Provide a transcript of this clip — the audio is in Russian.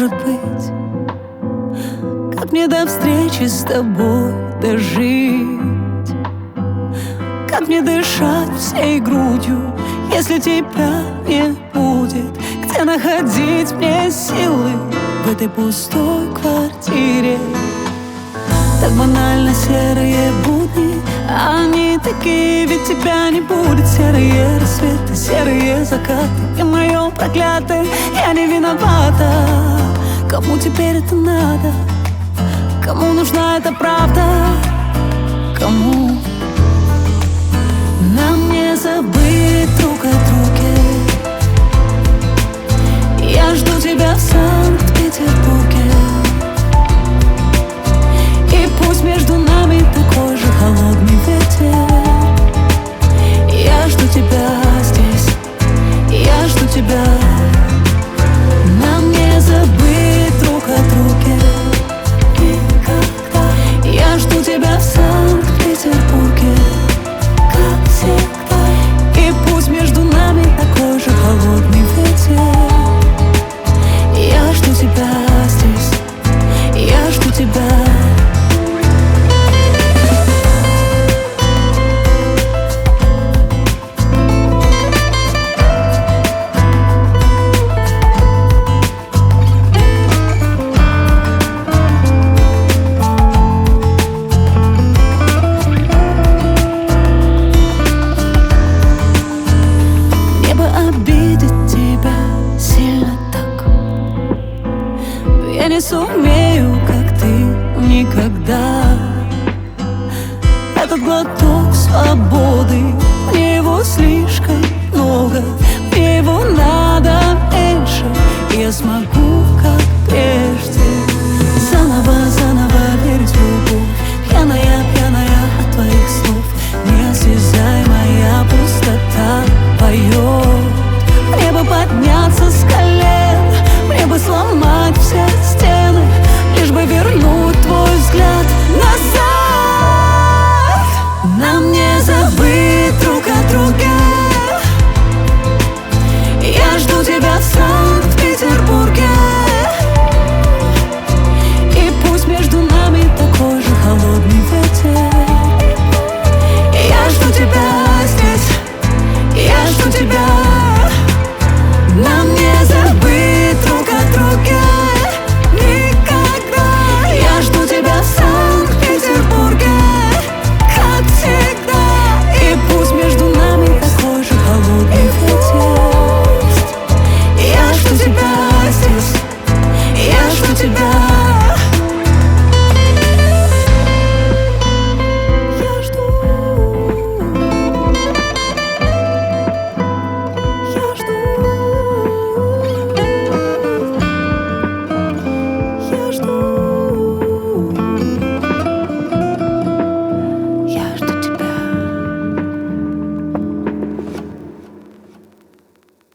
может быть? Как мне до встречи с тобой дожить? Как мне дышать всей грудью, если тебя не будет? Где находить мне силы в этой пустой квартире? Так банально серые будни, они такие, ведь тебя не будет. Серые рассветы, серые закаты, и мое проклятое, я не виновата. Кому теперь это надо? Кому нужна эта правда? Кому? Нам не забыть друг о друге. Я жду тебя в Санкт-Петербурге. И пусть между нами такой же холодный ветер. Я жду тебя здесь, я жду тебя. Нам не забыть друг о друге никогда. Я жду тебя в Санкт-Петербурге, как всегда. И пусть между нами такой же холодный ветер. Я жду тебя здесь, я жду тебя. Я не сумею, как ты, никогда. Этот глоток свободы, мне его слишком много, мне его надо меньше. И я смогу